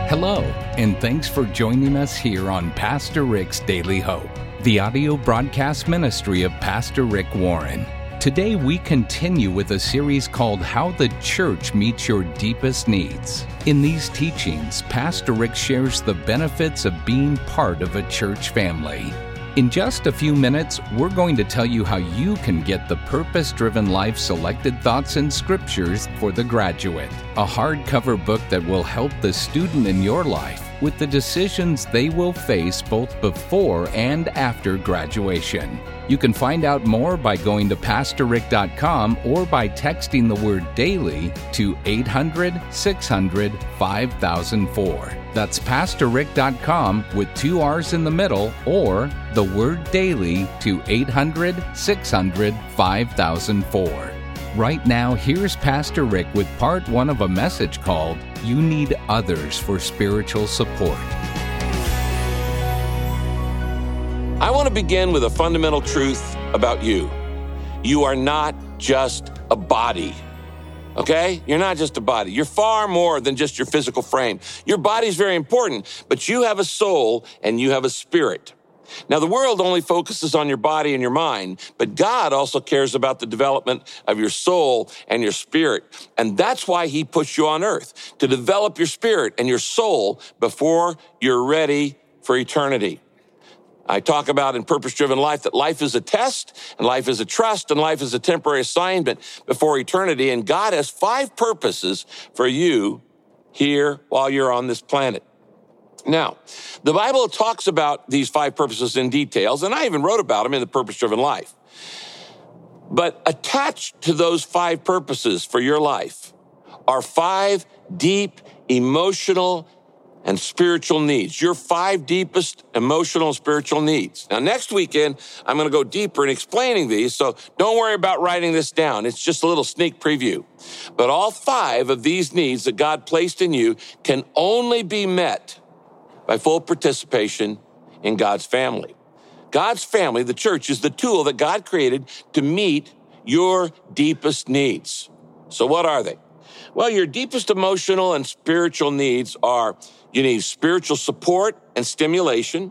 Hello, and thanks for joining us here on Pastor Rick's Daily Hope, the audio broadcast ministry of Pastor Rick Warren. Today we continue with a series called How the Church Meets Your Deepest Needs. In these teachings, Pastor Rick shares the benefits of being part of a church family. In just a few minutes, we're going to tell you how you can get the Purpose-Driven Life Selected Thoughts and Scriptures for the Graduate, a hardcover book that will help the student in your life with the decisions they will face both before and after graduation. You can find out more by going to PastorRick.com or by texting the word DAILY to 800-600-5004. That's PastorRick.com with 2 R's in the middle, or the word DAILY to 800-600-5004. Right now, here's Pastor Rick with part 1 of a message called You Need Others for Spiritual Support. I want to begin with a fundamental truth about you. You are not just a body, okay? You're not just a body. You're far more than just your physical frame. Your body's very important, but you have a soul and you have a spirit. Now, the world only focuses on your body and your mind, but God also cares about the development of your soul and your spirit. And that's why He puts you on earth, to develop your spirit and your soul before you're ready for eternity. I talk about in Purpose-Driven Life that life is a test, and life is a trust, and life is a temporary assignment before eternity. And God has 5 purposes for you here while you're on this planet. Now, the Bible talks about these 5 purposes in details, and I even wrote about them in the Purpose-Driven Life. But attached to those 5 purposes for your life are 5 deep emotional and spiritual needs, your 5 deepest emotional and spiritual needs. Now, next weekend, I'm going to go deeper in explaining these, so don't worry about writing this down. It's just a little sneak preview. But all 5 of these needs that God placed in you can only be met by full participation in God's family. God's family, the church, is the tool that God created to meet your deepest needs. So what are they? Well, your deepest emotional and spiritual needs are: you need spiritual support and stimulation.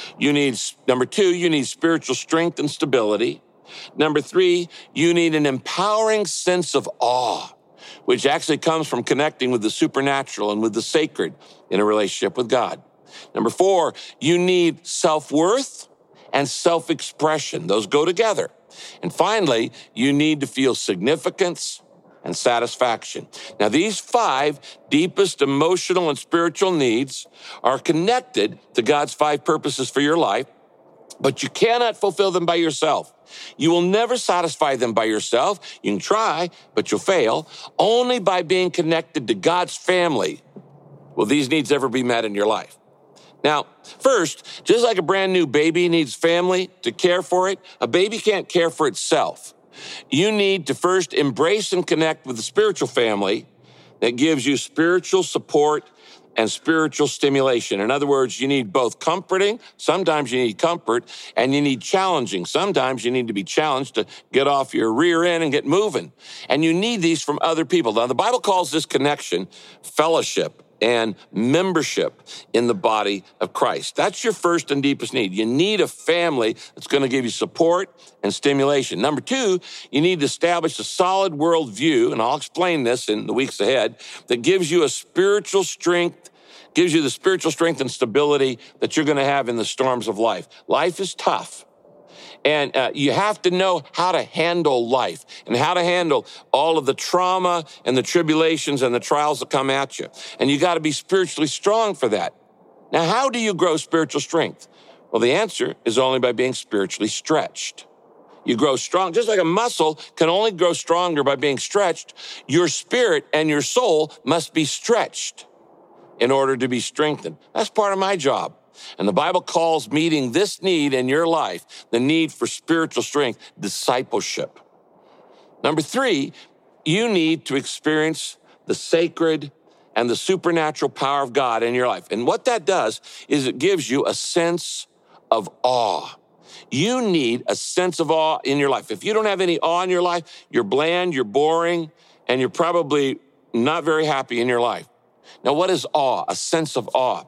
Number 2, you need spiritual strength and stability. Number 3, you need an empowering sense of awe, which actually comes from connecting with the supernatural and with the sacred in a relationship with God. Number 4, you need self-worth and self-expression. Those go together. And finally, you need to feel significance and satisfaction. Now, these 5 deepest emotional and spiritual needs are connected to God's 5 purposes for your life, but you cannot fulfill them by yourself. You will never satisfy them by yourself. You can try, but you'll fail. Only by being connected to God's family will these needs ever be met in your life. Now, first, just like a brand new baby needs family to care for it, a baby can't care for itself. You need to first embrace and connect with the spiritual family that gives you spiritual support and spiritual stimulation. In other words, you need both comforting, sometimes you need comfort, and you need challenging. Sometimes you need to be challenged to get off your rear end and get moving. And you need these from other people. Now, the Bible calls this connection fellowship and membership in the body of Christ. That's your first and deepest need. You need a family that's going to give you support and stimulation. Number 2, you need to establish a solid worldview, and I'll explain this in the weeks ahead, that gives you the spiritual strength and stability that you're going to have in the storms of life. Life is tough. And you have to know how to handle life and how to handle all of the trauma and the tribulations and the trials that come at you. And you got to be spiritually strong for that. Now, how do you grow spiritual strength? Well, the answer is only by being spiritually stretched. You grow strong, just like a muscle can only grow stronger by being stretched. Your spirit and your soul must be stretched in order to be strengthened. That's part of my job. And the Bible calls meeting this need in your life, the need for spiritual strength, discipleship. Number 3, you need to experience the sacred and the supernatural power of God in your life. And what that does is it gives you a sense of awe. You need a sense of awe in your life. If you don't have any awe in your life, you're bland, you're boring, and you're probably not very happy in your life. Now, what is awe? A sense of awe.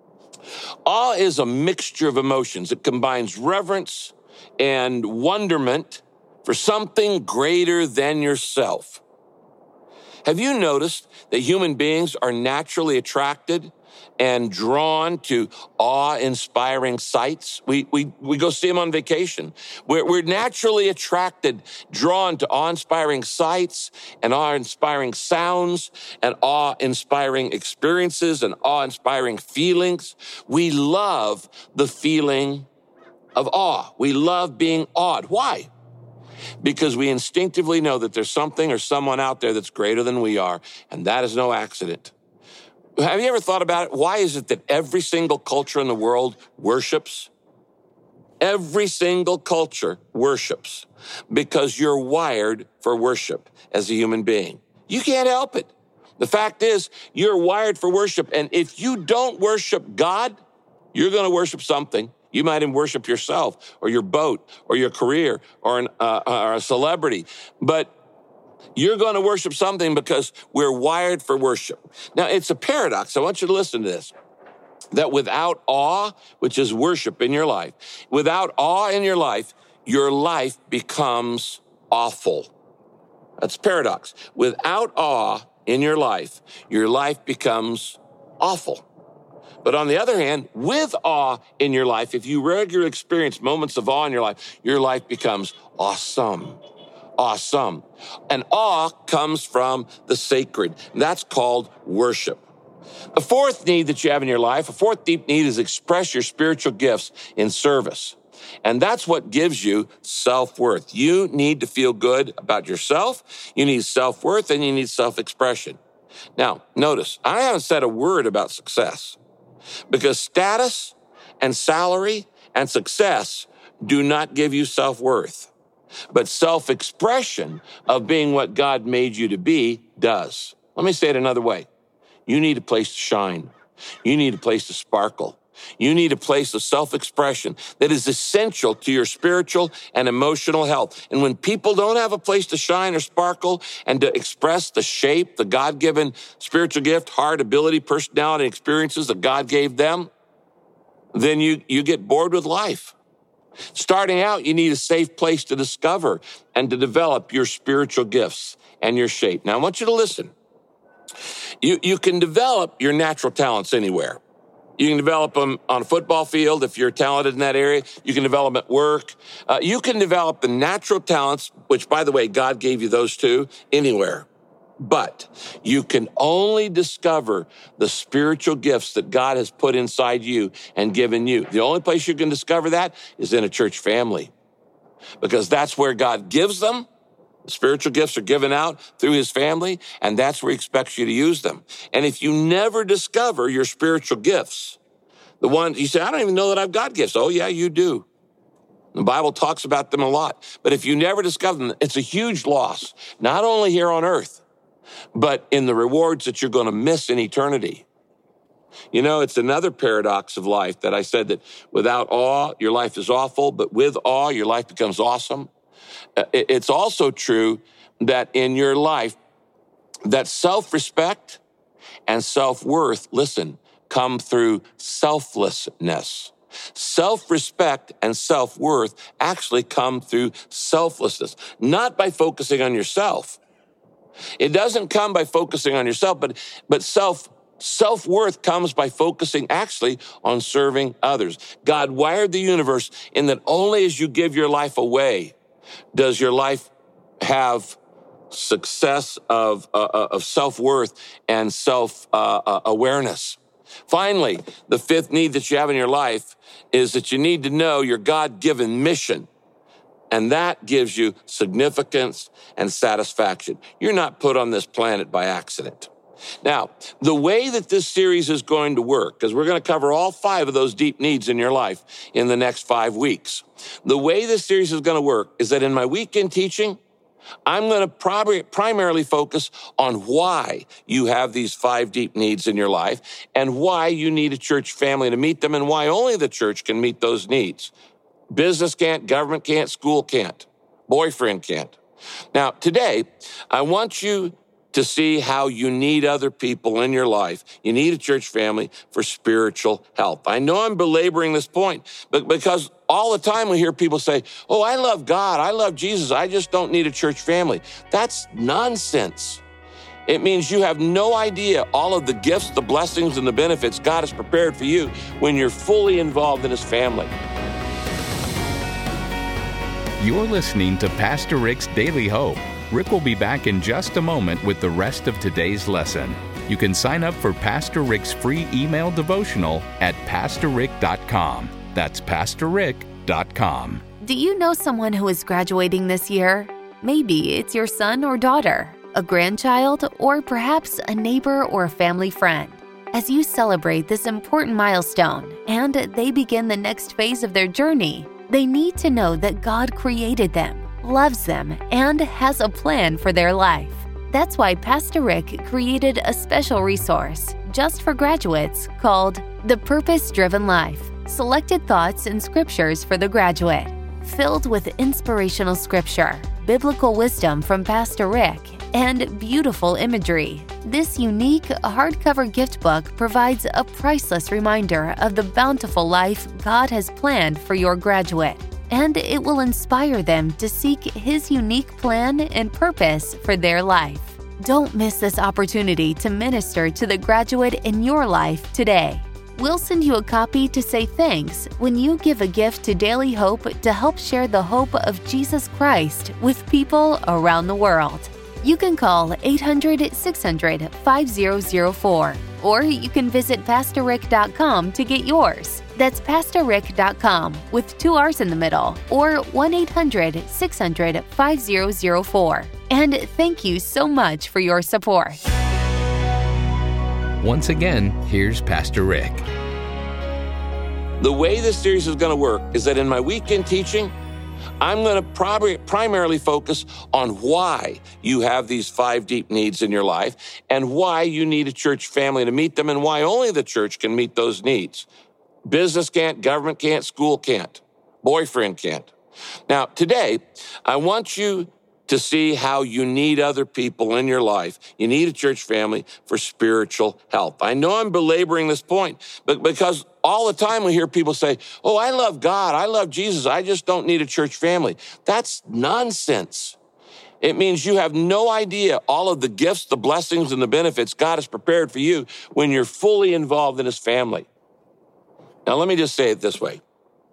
Awe is a mixture of emotions. It combines reverence and wonderment for something greater than yourself. Have you noticed that human beings are naturally attracted and drawn to awe-inspiring sights? We go see them on vacation. We're naturally attracted, drawn to awe-inspiring sights and awe-inspiring sounds and awe-inspiring experiences and awe-inspiring feelings. We love the feeling of awe. We love being awed. Why? Because we instinctively know that there's something or someone out there that's greater than we are, and that is no accident. Have you ever thought about it? Why is it that every single culture in the world worships? Every single culture worships because you're wired for worship as a human being. You can't help it. The fact is, you're wired for worship, and if you don't worship God, you're going to worship something. You might even worship yourself or your boat or your career or a celebrity. But you're going to worship something because we're wired for worship. Now, it's a paradox. I want you to listen to this. That without awe, which is worship in your life, without awe in your life becomes awful. That's a paradox. Without awe in your life becomes awful. But on the other hand, with awe in your life, if you regularly experience moments of awe in your life becomes awesome. Awesome. And awe comes from the sacred. That's called worship. The fourth need that you have in your life, a fourth deep need, is express your spiritual gifts in service. And that's what gives you self-worth. You need to feel good about yourself. You need self-worth and you need self-expression. Now, notice, I haven't said a word about success. Because status and salary and success do not give you self-worth. But self-expression of being what God made you to be does. Let me say it another way. You need a place to shine. You need a place to sparkle. You need a place of self-expression that is essential to your spiritual and emotional health. And when people don't have a place to shine or sparkle and to express the shape, the God-given spiritual gift, heart, ability, personality, experiences that God gave them, then you get bored with life. Starting out, you need a safe place to discover and to develop your spiritual gifts and your shape. Now, I want you to listen. You can develop your natural talents anywhere. You can develop them on a football field if you're talented in that area. You can develop them at work. You can develop the natural talents, which, by the way, God gave you those too, anywhere. But you can only discover the spiritual gifts that God has put inside you and given you. The only place you can discover that is in a church family, because that's where God gives them. Spiritual gifts are given out through his family, and that's where he expects you to use them. And if you never discover your spiritual gifts, the ones you say, I don't even know that I've got gifts. Oh, yeah, you do. The Bible talks about them a lot. But if you never discover them, it's a huge loss, not only here on earth, but in the rewards that you're going to miss in eternity. You know, it's another paradox of life that I said that without awe, your life is awful, but with awe, your life becomes awesome. It's also true that in your life, that self-respect and self-worth, listen, come through selflessness. Self-respect and self-worth actually come through selflessness, not by focusing on yourself. It doesn't come by focusing on yourself, but self-worth comes by focusing actually on serving others. God wired the universe in that only as you give your life away does your life have success of self-worth and self-awareness. Finally, the fifth need that you have in your life is that you need to know your God-given mission. And that gives you significance and satisfaction. You're not put on this planet by accident. Now, the way that this series is going to work, because we're going to cover all 5 of those deep needs in your life in the next 5 weeks. The way this series is going to work is that in my weekend teaching, I'm going to primarily focus on why you have these 5 deep needs in your life and why you need a church family to meet them and why only the church can meet those needs. Business can't, government can't, school can't, boyfriend can't. Now, today, I want you to see how you need other people in your life. You need a church family for spiritual health. I know I'm belaboring this point, but because all the time we hear people say, oh, I love God, I love Jesus, I just don't need a church family. That's nonsense. It means you have no idea all of the gifts, the blessings, and the benefits God has prepared for you when you're fully involved in His family. You're listening to Pastor Rick's Daily Hope. Rick will be back in just a moment with the rest of today's lesson. You can sign up for Pastor Rick's free email devotional at PastorRick.com. That's PastorRick.com. Do you know someone who is graduating this year? Maybe it's your son or daughter, a grandchild, or perhaps a neighbor or a family friend. As you celebrate this important milestone and they begin the next phase of their journey, they need to know that God created them, loves them, and has a plan for their life. That's why Pastor Rick created a special resource just for graduates called The Purpose-Driven Life, Selected Thoughts and Scriptures for the Graduate. Filled with inspirational scripture, biblical wisdom from Pastor Rick, and beautiful imagery, this unique hardcover gift book provides a priceless reminder of the bountiful life God has planned for your graduate, and it will inspire them to seek His unique plan and purpose for their life. Don't miss this opportunity to minister to the graduate in your life today. We'll send you a copy to say thanks when you give a gift to Daily Hope to help share the hope of Jesus Christ with people around the world. You can call 800-600-5004, or you can visit PastorRick.com to get yours. That's PastorRick.com with 2 R's in the middle, or 1-800-600-5004. And thank you so much for your support. Once again, here's Pastor Rick. The way this series is going to work is that in my weekend teaching, I'm going to primarily focus on why you have these 5 deep needs in your life and why you need a church family to meet them and why only the church can meet those needs. Business can't, government can't, school can't, boyfriend can't. Now, today, I want you to see how you need other people in your life. You need a church family for spiritual health. I know I'm belaboring this point, but because all the time we hear people say, oh, I love God, I love Jesus, I just don't need a church family. That's nonsense. It means you have no idea all of the gifts, the blessings, and the benefits God has prepared for you when you're fully involved in His family. Now, let me just say it this way.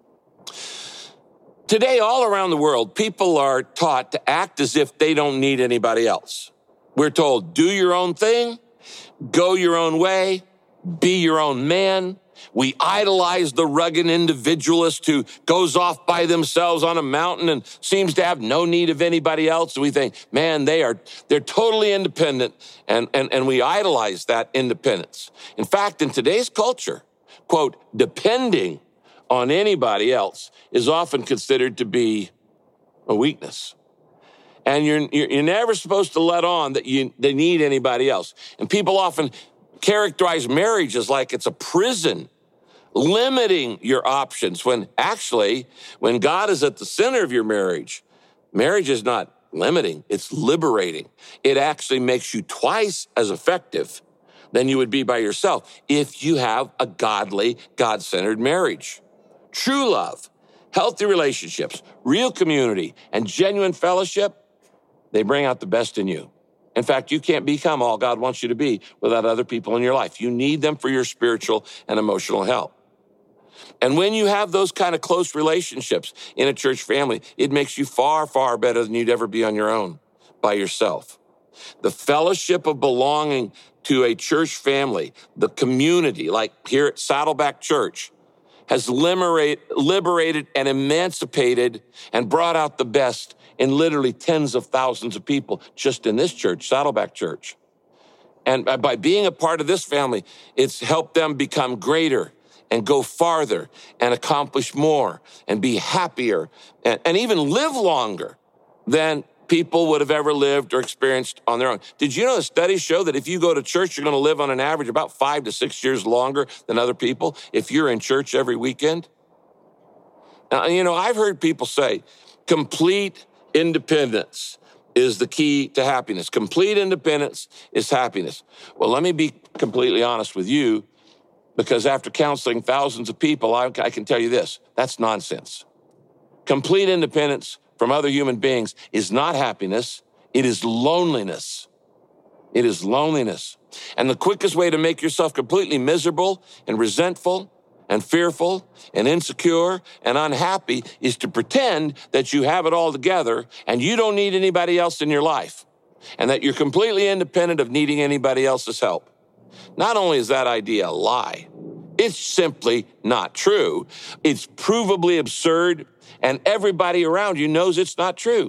Today, all around the world, people are taught to act as if they don't need anybody else. We're told, do your own thing, go your own way, be your own man. We idolize the rugged individualist who goes off by themselves on a mountain and seems to have no need of anybody else. We think, man, they're totally independent, and we idolize that independence. In fact, in today's culture, quote, depending on anybody else is often considered to be a weakness. And you're never supposed to let on that they need anybody else. And people often characterize marriage as like it's a prison, limiting your options, when actually, when God is at the center of your marriage, marriage is not limiting, it's liberating. It actually makes you twice as effective than you would be by yourself if you have a godly, God-centered marriage. True love, healthy relationships, real community, and genuine fellowship, they bring out the best in you. In fact, you can't become all God wants you to be without other people in your life. You need them for your spiritual and emotional health. And when you have those kind of close relationships in a church family, it makes you far, far better than you'd ever be on your own, by yourself. The fellowship of belonging to a church family, the community, like here at Saddleback Church, has liberated and emancipated and brought out the best in literally tens of thousands of people just in this church, Saddleback Church. And by being a part of this family, it's helped them become greater and go farther and accomplish more and be happier and even live longer than people would have ever lived or experienced on their own. Did you know the studies show that if you go to church, you're going to live on an average about 5 to 6 years longer than other people if you're in church every weekend? Now, I've heard people say complete independence, is the key to happiness. Complete independence is happiness. Well, let me be completely honest with you, because after counseling thousands of people, I can tell you this: that's nonsense. Complete independence from other human beings is not happiness. It is loneliness. It is loneliness. And the quickest way to make yourself completely miserable and resentful and fearful and insecure and unhappy is to pretend that you have it all together and you don't need anybody else in your life, and that you're completely independent of needing anybody else's help. Not only is that idea a lie, it's simply not true. It's provably absurd, and everybody around you knows it's not true.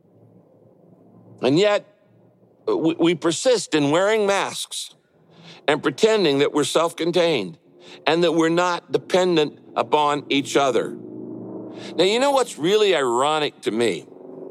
And yet, we persist in wearing masks and pretending that we're self-contained and that we're not dependent upon each other. Now, you know what's really ironic to me?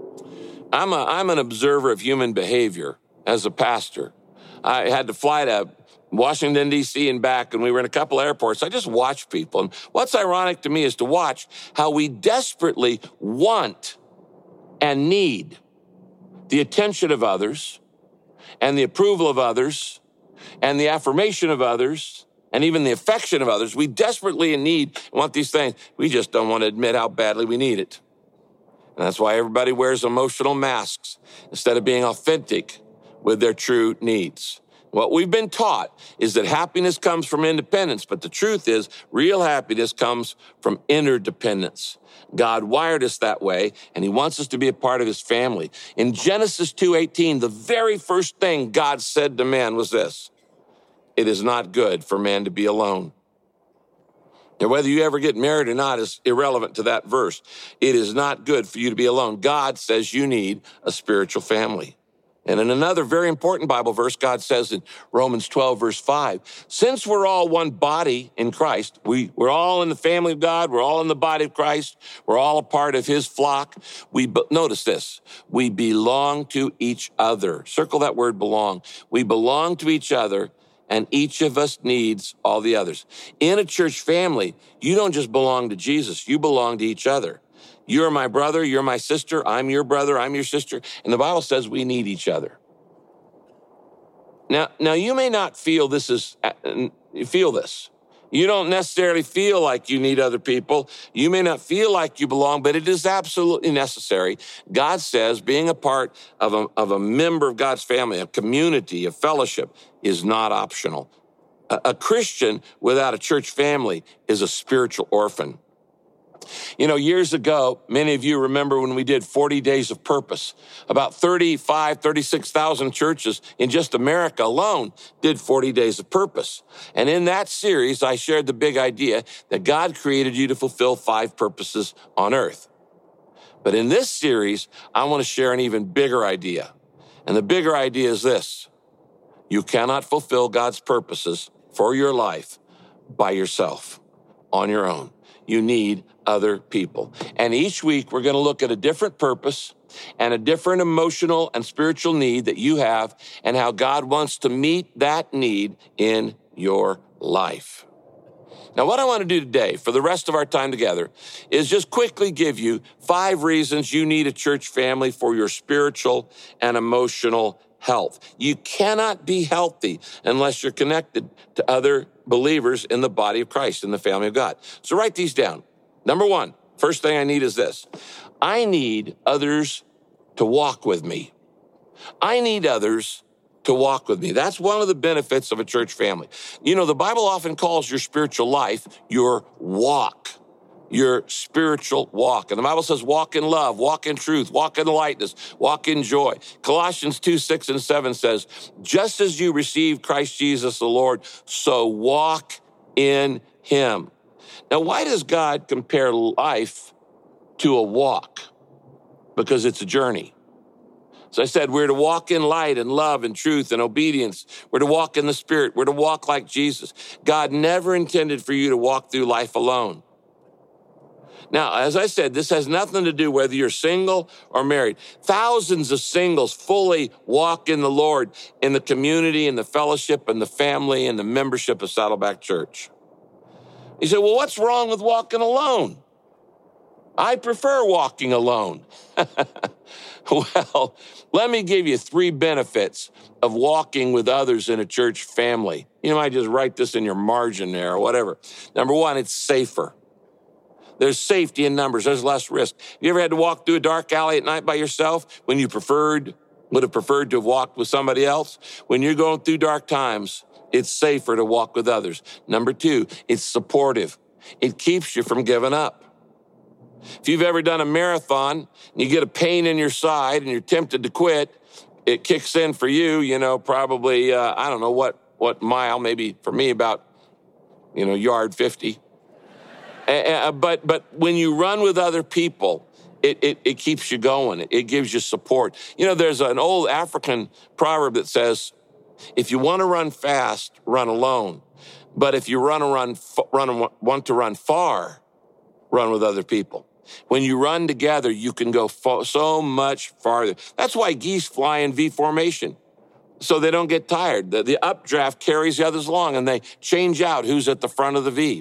I'm an observer of human behavior as a pastor. I had to fly to Washington, D.C. and back, and we were in a couple airports. I just watched people. And what's ironic to me is to watch how we desperately want and need the attention of others and the approval of others and the affirmation of others and even the affection of others. We desperately want these things. We just don't want to admit how badly we need it. And that's why everybody wears emotional masks instead of being authentic with their true needs. What we've been taught is that happiness comes from independence, but the truth is real happiness comes from interdependence. God wired us that way, and he wants us to be a part of his family. In Genesis 2:18, the very first thing God said to man was this: it is not good for man to be alone. Now, whether you ever get married or not is irrelevant to that verse. It is not good for you to be alone. God says you need a spiritual family. And in another very important Bible verse, God says in Romans 12, verse 5, since we're all one body in Christ, we're all in the family of God, we're all in the body of Christ, we're all a part of his flock. Notice this: we belong to each other. Circle that word belong. We belong to each other, and each of us needs all the others. In a church family, you don't just belong to Jesus, you belong to each other. You're my brother, you're my sister, I'm your brother, I'm your sister. And the Bible says we need each other. Now you may not feel this. You don't necessarily feel like you need other people. You may not feel like you belong, but it is absolutely necessary. God says being a part of a member of God's family, a community, a fellowship, is not optional. A Christian without a church family is a spiritual orphan. You know, years ago, many of you remember when we did 40 Days of Purpose. About 36,000 churches in just America alone did 40 Days of Purpose. And in that series, I shared the big idea that God created you to fulfill 5 purposes on earth. But in this series, I want to share an even bigger idea. And the bigger idea is this: you cannot fulfill God's purposes for your life by yourself, on your own. You need other people. And each week, we're going to look at a different purpose and a different emotional and spiritual need that you have, and how God wants to meet that need in your life. Now, what I want to do today, for the rest of our time together, is just quickly give you 5 reasons you need a church family for your spiritual and emotional health. You cannot be healthy unless you're connected to other believers in the body of Christ, in the family of God. So write these down. Number 1, first thing I need is this: I need others to walk with me. I need others to walk with me. That's one of the benefits of a church family. You know, the Bible often calls your spiritual life your walk. Your spiritual walk. And the Bible says walk in love, walk in truth, walk in lightness, walk in joy. Colossians 2:6 and 7 says, just as you received Christ Jesus the Lord, so walk in him. Now, why does God compare life to a walk? Because it's a journey. So I said, we're to walk in light and love and truth and obedience. We're to walk in the Spirit. We're to walk like Jesus. God never intended for you to walk through life alone. Now, as I said, this has nothing to do whether you're single or married. Thousands of singles fully walk in the Lord, in the community, in the fellowship, in the family, and the membership of Saddleback Church. You say, well, what's wrong with walking alone? I prefer walking alone. Well, let me give you 3 benefits of walking with others in a church family. You might just write this in your margin there or whatever. Number 1, it's safer. There's safety in numbers. There's less risk. You ever had to walk through a dark alley at night by yourself when you would have preferred to have walked with somebody else? When you're going through dark times, it's safer to walk with others. Number 2, it's supportive. It keeps you from giving up. If you've ever done a marathon and you get a pain in your side and you're tempted to quit, it kicks in for you, probably, I don't know what mile, maybe for me about, yard 50. But when you run with other people, it keeps you going. It gives you support. There's an old African proverb that says, if you want to run fast, run alone. But if you want to run far, run with other people. When you run together, you can go so much farther. That's why geese fly in V formation, so they don't get tired. The updraft carries the others along, and they change out who's at the front of the V.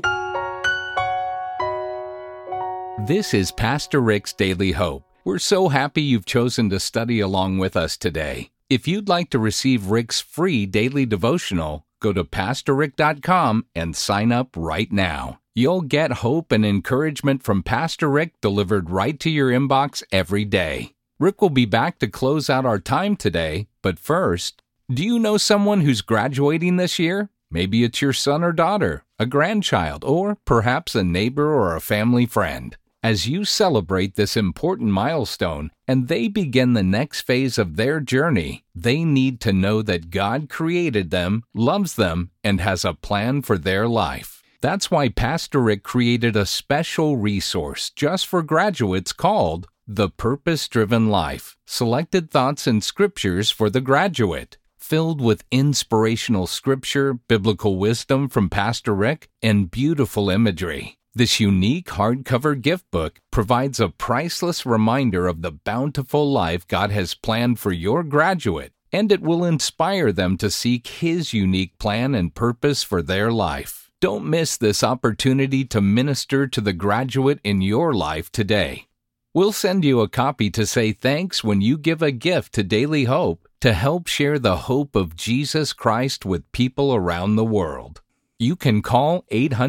This is Pastor Rick's Daily Hope. We're so happy you've chosen to study along with us today. If you'd like to receive Rick's free daily devotional, go to PastorRick.com and sign up right now. You'll get hope and encouragement from Pastor Rick delivered right to your inbox every day. Rick will be back to close out our time today, but first, do you know someone who's graduating this year? Maybe it's your son or daughter, a grandchild, or perhaps a neighbor or a family friend. As you celebrate this important milestone and they begin the next phase of their journey, they need to know that God created them, loves them, and has a plan for their life. That's why Pastor Rick created a special resource just for graduates called The Purpose-Driven Life, Selected Thoughts and Scriptures for the Graduate, filled with inspirational scripture, biblical wisdom from Pastor Rick, and beautiful imagery. This unique hardcover gift book provides a priceless reminder of the bountiful life God has planned for your graduate, and it will inspire them to seek His unique plan and purpose for their life. Don't miss this opportunity to minister to the graduate in your life today. We'll send you a copy to say thanks when you give a gift to Daily Hope to help share the hope of Jesus Christ with people around the world. You can call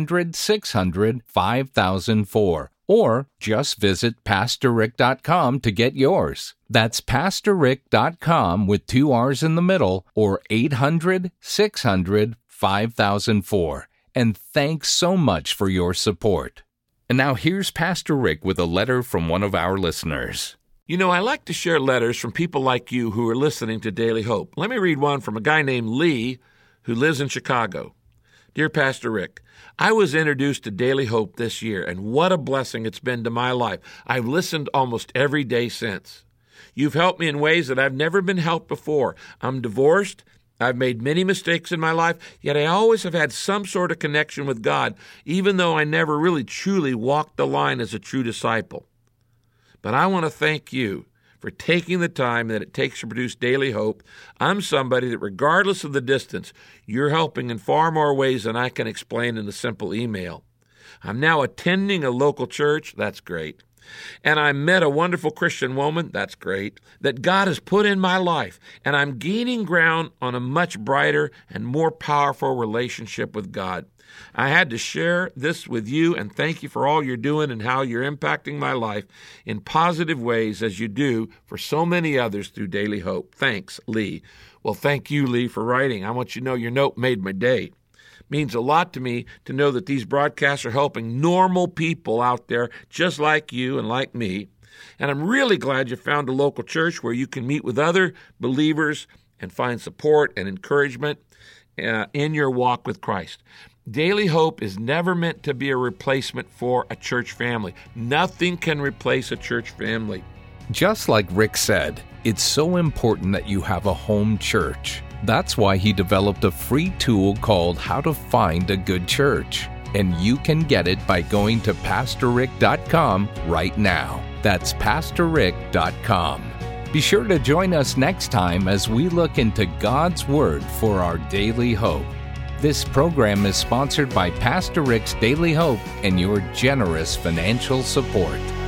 800-600-5004 or just visit PastorRick.com to get yours. That's PastorRick.com with 2 R's in the middle or 800-600-5004. And thanks so much for your support. And now here's Pastor Rick with a letter from one of our listeners. I like to share letters from people like you who are listening to Daily Hope. Let me read one from a guy named Lee who lives in Chicago. Dear Pastor Rick, I was introduced to Daily Hope this year, and what a blessing it's been to my life. I've listened almost every day since. You've helped me in ways that I've never been helped before. I'm divorced. I've made many mistakes in my life, yet I always have had some sort of connection with God, even though I never really truly walked the line as a true disciple. But I want to thank you for taking the time that it takes to produce Daily Hope. I'm somebody that, regardless of the distance, you're helping in far more ways than I can explain in a simple email. I'm now attending a local church. That's great. And I met a wonderful Christian woman, that's great, that God has put in my life, and I'm gaining ground on a much brighter and more powerful relationship with God. I had to share this with you, and thank you for all you're doing and how you're impacting my life in positive ways as you do for so many others through Daily Hope. Thanks, Lee. Well, thank you, Lee, for writing. I want you to know your note made my day. Means a lot to me to know that these broadcasts are helping normal people out there just like you and like me. And I'm really glad you found a local church where you can meet with other believers and find support and encouragement in your walk with Christ. Daily Hope is never meant to be a replacement for a church family. Nothing can replace a church family. Just like Rick said, it's so important that you have a home church. That's why he developed a free tool called How to Find a Good Church. And you can get it by going to PastorRick.com right now. That's PastorRick.com. Be sure to join us next time as we look into God's Word for our daily hope. This program is sponsored by Pastor Rick's Daily Hope and your generous financial support.